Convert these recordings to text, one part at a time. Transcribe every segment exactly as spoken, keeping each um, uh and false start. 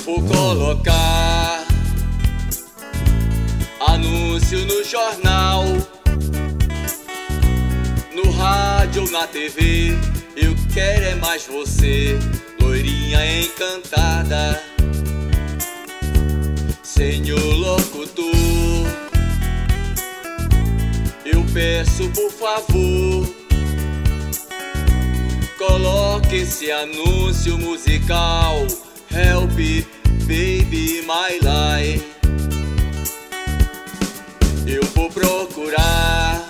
vou colocar anúncio no jornal, no rádio ou na T V. Eu quero é mais você, loirinha encantada. Senhor locutor, eu peço por favor, coloque esse anúncio musical. Help, baby, my life. Eu vou procurar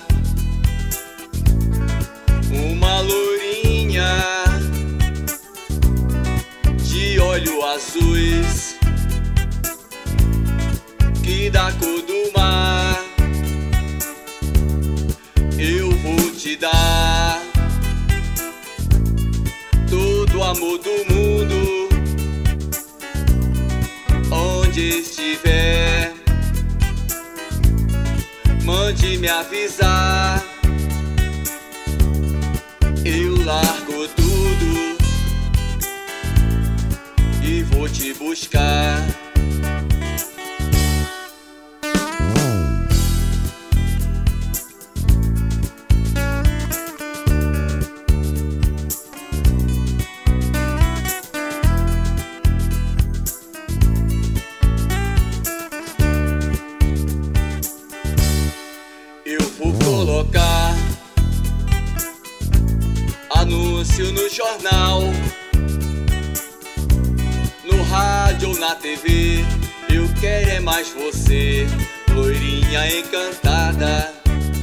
uma lourinha de olhos azuis, que da cor do mar. Eu vou te dar todo o amor do mundo. Onde estiver, mande me avisar. Eu largo tudo e vou te buscar. Vou colocar anúncio no jornal, no rádio ou na T V. Eu quero é mais você, loirinha encantada.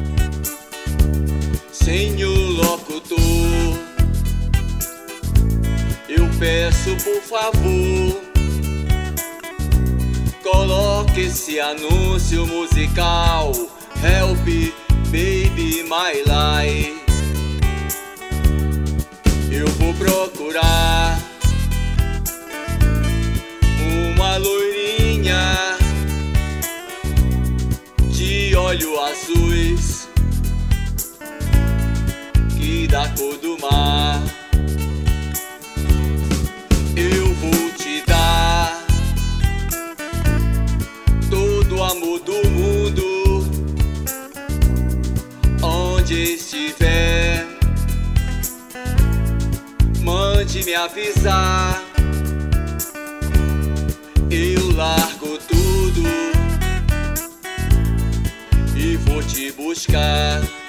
Senhor locutor, eu peço por favor, coloque esse anúncio musical. Help, baby, my life. Eu vou procurar uma loirinha de olhos azuis, que da cor do mar. Eu vou te dar todo o amor do mundo. Onde estiver, mande me avisar. Eu largo tudo e vou te buscar.